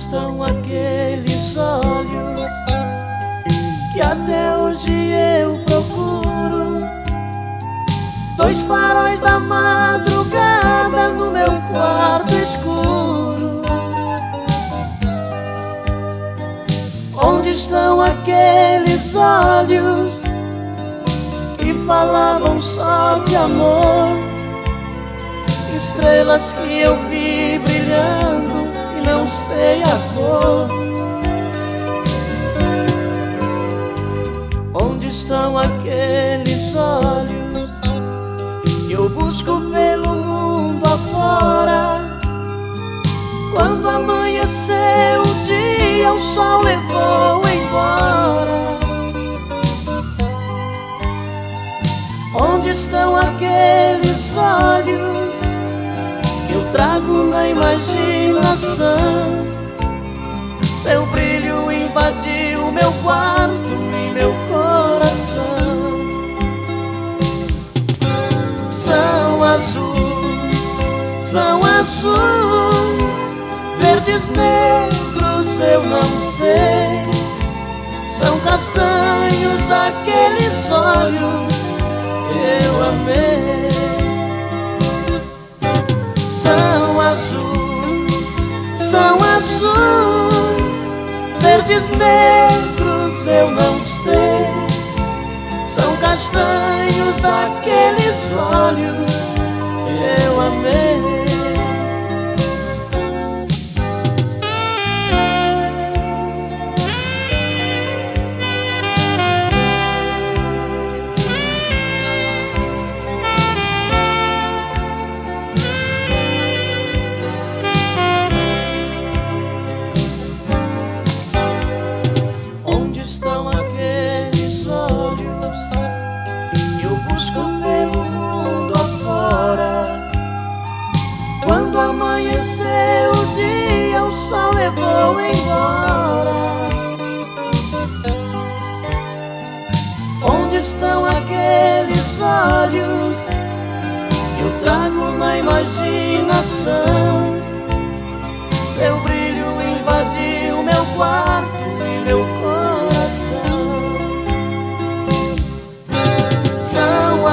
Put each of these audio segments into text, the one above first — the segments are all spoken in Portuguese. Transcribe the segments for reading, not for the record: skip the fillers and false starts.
estão aqueles olhos que até hoje eu procuro? Dois faróis da madrugada no meu quarto escuro. Onde estão aqueles olhos que falavam só de amor? Estrelas que eu vi brilhando e não sei a cor. Onde estão aqueles olhos que eu busco pelo mundo afora? Quando amanheceu o dia, o sol levou embora. Onde estão aqueles olhos que eu trago na imaginação? Seu brilho invadiu meu quarto e meu coração. São azuis, verdes, negros, eu não sei. São castanhos aqueles olhos que eu amei. São azuis, verdes, negros, eu não sei. São castanhos aqueles olhos que eu amei. Quando amanheceu o dia, o sol levou embora. Onde estão aqueles olhos que eu trago na imaginação? Seu brilho invadiu meu quarto e meu coração. São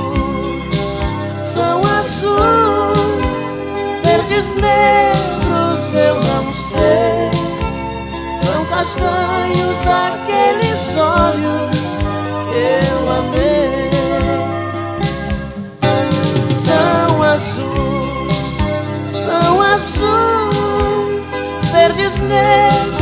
azuis, verdes, negros, eu não sei. São castanhos aqueles olhos que eu amei. São azuis, verdes, negros,